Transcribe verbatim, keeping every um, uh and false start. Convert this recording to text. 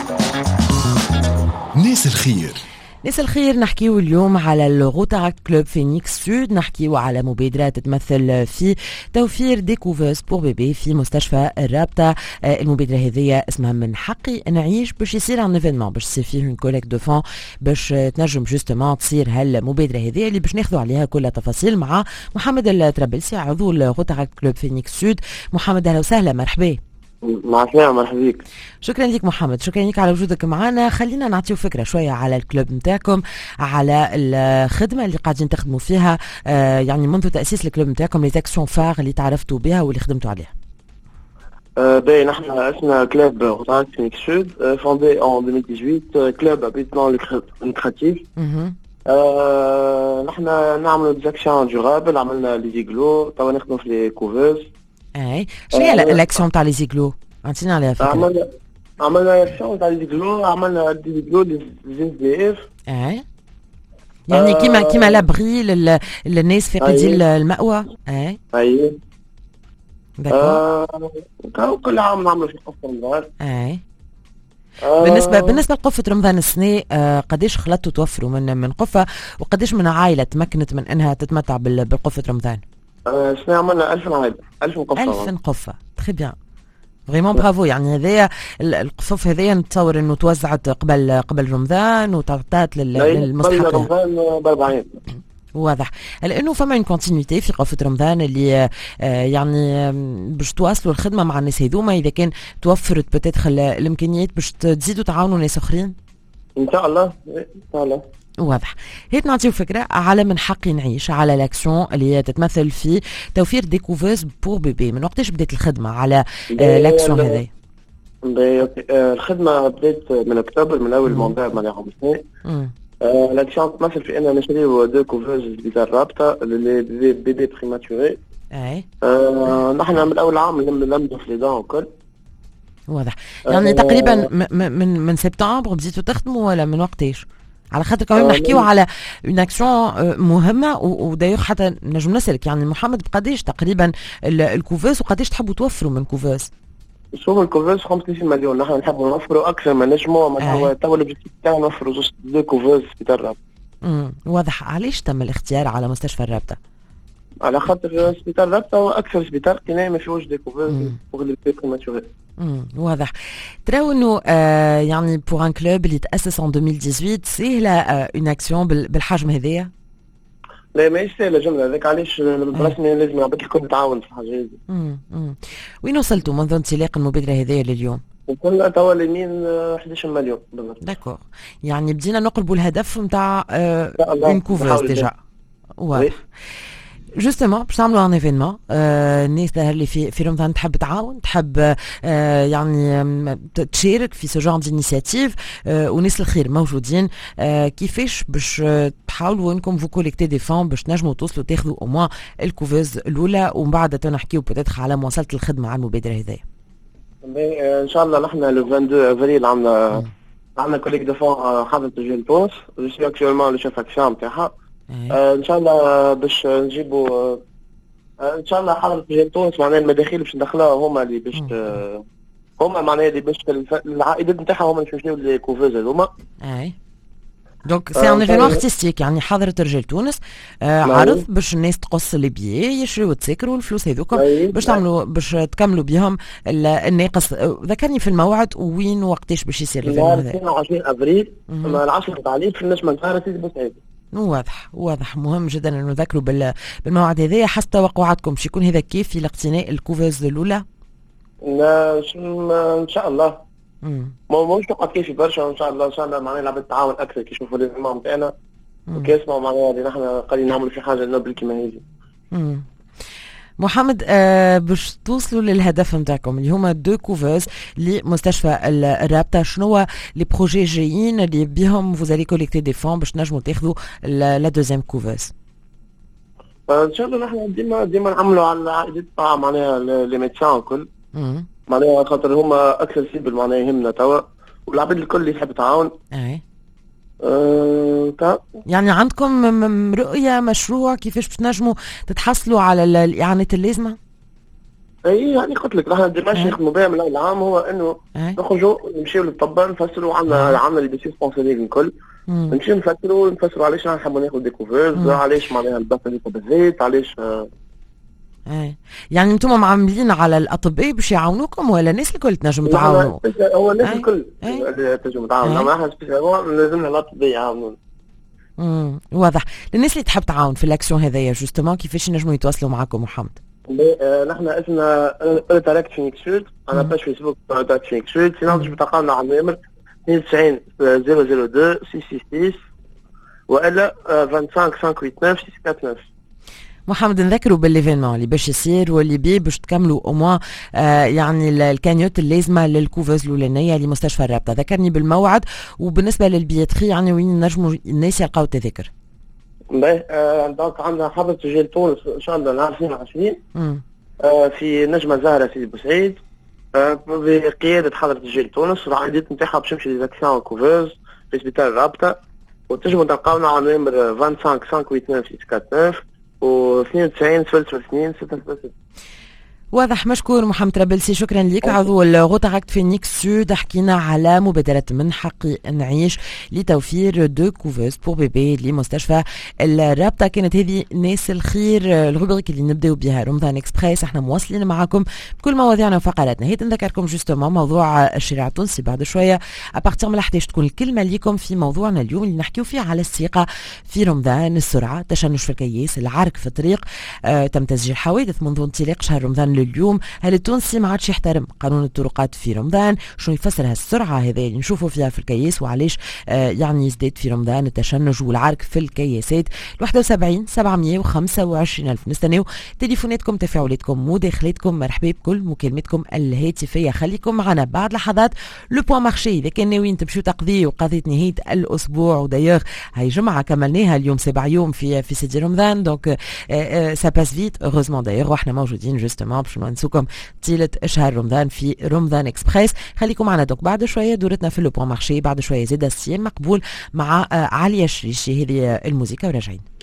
ناس الخير. ناس الخير نحكيو اليوم على الغوتاراكت كلوب فينيكس سود، نحكيو على مبادرة تتمثل في توفير ديكوفوز بور بيبي في مستشفى الرابطة. المبادرة هذه اسمها من حقي نعيش، باش يصير ان ايفينمون باش يصير فيه اون كوليكت دو فون باش تنجم جوستومون تصير هالمبادرة هذه اللي باش ناخذوا عليها كل التفاصيل مع محمد الطرابلسي عضو الغوتاراكت كلوب فينيكس سود. محمد اهلا وسهلا، مرحبا. مع السلامة، مرحبا بك. شكرا لك محمد، شكرا لك على وجودك معنا. خلينا نعطيو فكرة شوية على الكلوب نتاعكم، على الخدمة اللي قاعدين تخدموا فيها، آه يعني منذ تأسيس الكلوب نتاعكم، لي زاكسيون فار اللي تعرفتوا بها واللي خدمتوا عليها. آه باهي، نحن اسمنا كلوب غوتاراكت فينيكس سود، فوندي ان ألفين وثمانية عشر، كلوب ابيتمون لوكراتيف. آه نحن نعملوا ديزاكسيون ديورابل، عملنا لي زيغلو، توا نخدموا في لي كوفوز. اي شنو هي الاكسيون تاع لي زيغلو؟ عطينا عليها فكره. عملنا عملنا اكسيون تاع لي زيغلو، عملنا دي زيغلو لي دي اف. اي يعني آه كيما كيما لابغي للناس فاقدين المأوى. اي اي داكور. آه كل عام نعملوا في قفة رمضان. اي آه بالنسبه بالنسبه لقفه رمضان السنه، آه قداش خلطتوا توفروا من من قفه، وقداش من عائله تمكنت من انها تتمتع بالقفه رمضان؟ آه شنو عملنا ألف عائله، ألف قفه. ألف قفه، تري بيان، فريمون برافو. يعني هذايا القفوف هذيا نتصور انه توزعت قبل قبل رمضان وتعطات للمستحقين. قبل رمضان بأربعين. واضح، لانه فما اون كونتينيتي في قفه رمضان اللي آه يعني باش تواصلوا الخدمه مع الناس هذوما، اذا كان توفرت بتدخل الامكانيات باش تزيدوا تعاونوا ناس اخرين ان شاء الله. ان شاء الله. واضح. هيك نعطيو فكرة على من حقي نعيش، على لاكسيون اللي تتمثل في توفير دي كوفوز بور بيبي. من وقتاش بدات الخدمة على آه لاكسيون هذه؟ الخدمة بدات من اكتوبر، من اول مونديال مالي سنة. آه لاكسيون تمثل في ان نشريو دو كوفوز سبيتال رابطة للي بيبي بريماتوري. اي آه نحن من اول عام نلمدوا في لي دون وكل. واضح. يعني آه تقريبا من من سبتمبر بديتوا تخدموا ولا من وقتاش؟ على خاطر كمان نحكيو على اون اكسيون مهمه، ودايوغ حتى نجم نسالك يعني محمد بقداش تقريبا الكوفوز وقداش تحبوا توفروا من كوفوز؟ شوف الكوفوز خمسة وثلاثين مليون، نحن نحبوا نوفروا اكثر ما نجموا، ما هو تو الاوبجيكتيف تاعنا نوفروا زوج دو كوفوز في الرابطه. امم واضح. علاش تم الاختيار على مستشفى الرابطه؟ على خاطر سبيطار الرابطه هو اكثر سبيطار كي ما فيهوش دي كوفوز وغلي بريماتوري. امم واضح. تراو انه آه يعني بور ان كلوب اللي تاسس ان ألفين وثمانية عشر سهله اون اكسيون بالحجم هذايا؟ لا ماهيش سهله جمله، هذاك علاش بالرسمي لازم العباد الكل تعاون في الحاجه هذه. امم وين وصلتوا منذ انطلاق المبادره هذيا لليوم؟ وصلنا توا اليمين أحد عشر مليون بالضبط. داكور، يعني بدينا نقربوا الهدف نتاع اون كوفوز ديجا. واضح. جوستومون باش نعملوا ان ايفينمون، الناس اللي في في رمضان تحب تعاون، تحب آه يعني تشارك في سو جون دينيسياتيف، آه وناس الخير موجودين. آه كيفاش باش تحاولوا انكم فو كوليكتي دي فون باش تنجموا توصلوا تاخذوا او موان الكوفوز الاولى، ومن بعد تنحكيو بوتيتر على مواصله الخدمه على المبادره هذه؟ ان شاء الله نحن لو اثنين وعشرين افريل عندنا عندنا كوليك دو فون حاضر تجي تونس، جو سي اكشوالمون لو شيف اكسيون نتاعها. آه ان شاء الله باش نجيبوا آه ان شاء الله حضرة جيل تونس، معناها المداخيل باش ندخلوها هما اللي باش آه هما معناها اللي باش العائدات نتاعها هما باش يشريو لي كوفوز هذوما. اي دونك سي ان ايفينمون ارتستيك، يعني حضرة رجال تونس آه عرض باش الناس تقص لي بيي يشريو التسكر والفلوس هذوكم باش تعملوا باش تكملوا بهم الناقص. ذكرني في الموعد وين وقتاش باش يصير الايفينمون هذا؟ اثنين وعشرين افريل العشرة تاع العيد في النجمة نتاع سيدي بوسعيد. واضح واضح. مهم جدا انه نذكروا بالموعد هذايا. حسب توقعاتكم باش يكون هذا كيف لاقتناء الكوفوز الاولى؟ لا ان شاء الله. امم ما مش نقعد كيفي برشا، ان شاء الله ان شاء الله معناها نلعب التعاون اكثر كي يشوفوا الانضمام نتاعنا وكيسمعوا معناها اللي نحن قاعدين نعملوا في حاجه نوبل كيما هذه. امم محمد، آه باش توصلوا للهدف نتاعكم اللي هما دو كوفوز لمستشفى الرابطه، شنو لي بروجي جايين اللي بهم فوزالي كوليكتي دي فون باش نجموا تاخذوا لا دوزيام كوفوز؟ ان شاء الله نحن ديما ديما نعملوا على العائدات تاع معناها لي ميدسان الكل، معناها خاطر هما اكثر سيبل معناها يهمنا توا، والعباد الكل اللي يحب تعاون. اي أه يعني عندكم رؤية مشروع كيفاش باش تنجموا تتحصلوا على الإعانات اللازمة؟ اي يعني قلت لك نحن ديماش نخدموا بها من اول عام هو انه نخرجوا نمشيو للطب نفسروا عندنا عندنا اللي بيصير سبونسورينغ الكل نمشيو نفسروا نفسروا علاش نحبوا ناخذ ديكوفيرز علاش معناها البث اللي بالزيت علاش آه. ايه يعني انتم معاملين على الاطباء باش يعاونوكم ولا الناس الكل تنجم تعاونوا؟ هو الناس الكل تنجم تعاون اما احنا سبيسيالمون لازمنا الاطباء يعاونونا. امم واضح. للناس اللي تحب تعاون في الاكسيون هذايا جوستومون كيفاش ينجموا يتواصلوا معكم محمد؟ نحن اسمنا اورتاراكت فينيكس سود على باج فيسبوك اورتاراكت فينيكس سود سينو تجم تلقاونا على النمر اثنين وتسعين صفر صفر اثنين ستة ستة ستة والا خمسة وعشرين خمسة ثمانية تسعة ستة تسعة. محمد نذكروا بالليفينمون اللي باش يصير واللي بيه باش تكملوا او موان آه يعني الكانيوت اللازمه للكوفوز الاولانيه لمستشفى الرابطه. ذكرني بالموعد وبالنسبه للبياتري يعني وين نجموا الناس يلقاو التذاكر؟ باهي آه دونك عندنا حفله تسجيل تونس ان شاء الله نهار اثنين وعشرين آه في نجمه زهره سيدي بوسعيد آه بقياده حضره تسجيل تونس العائدات نتاعها باش تمشي ليزاكسيون كوفوز في سبيطار الرابطه وتنجموا تلقاونا على النمر خمسة وعشرين خمسة ثمانية تسعة ستة تسعة و اثنين وتسعين صفر صفر اثنين ستة ستة ستة. واضح. مشكور محمد طرابلسي، شكرا لك عضو الغوتاراكت فينيكس سود. حكينا على مبادرة من حقي نعيش لتوفير دو كوفوز بور بيبي لمستشفى الرابطة. كانت هذه ناس الخير الروبريك اللي نبداو بها رمضان اكسبريس. احنا مواصلين معكم بكل مواضيعنا وفقراتنا. هيت نذكركم جوستومون موضوع الشارع التونسي بعد شوية ابارتيغ من الحداش تكون الكلمة ليكم في موضوعنا اليوم اللي نحكيو فيه على الثقة في رمضان. السرعة، تشنج في الكياس، العرك في الطريق. آه تم تسجيل حوادث منذ انطلاق شهر رمضان اليوم. هل التونسي ما عادش يحترم قانون الطرقات في رمضان؟ شنو يفسر هالسرعه هذه اللي نشوفوا فيها في الكياس وعلاش آه يعني يزداد في رمضان التشنج والعرك في الكياسات؟ واحد وسبعين سبعمية وخمسة وعشرين ألف. نستناو تليفوناتكم، تفاعلاتكم، مداخلاتكم. مرحبا بكل مكالمتكم الهاتفيه. خليكم معنا بعد لحظات لو بوان مارشي. اذا كان ناويين تمشيو تقضيوا قضيه نهايه الاسبوع ودايوغ هاي جمعه كملناها اليوم سبع يوم في في سيدي رمضان دونك سا باس فيت اوروزمون دايوغ واحنا موجودين جوستومون باش نسوكم طيلة شهر رمضان في رمضان اكسبريس. خليكم معنا دوك بعد شوية دورتنا في لو بوان مارشي. بعد شوية زيادة السيام مقبول مع عليا الشريشي. هذه الموسيقى وراجعين.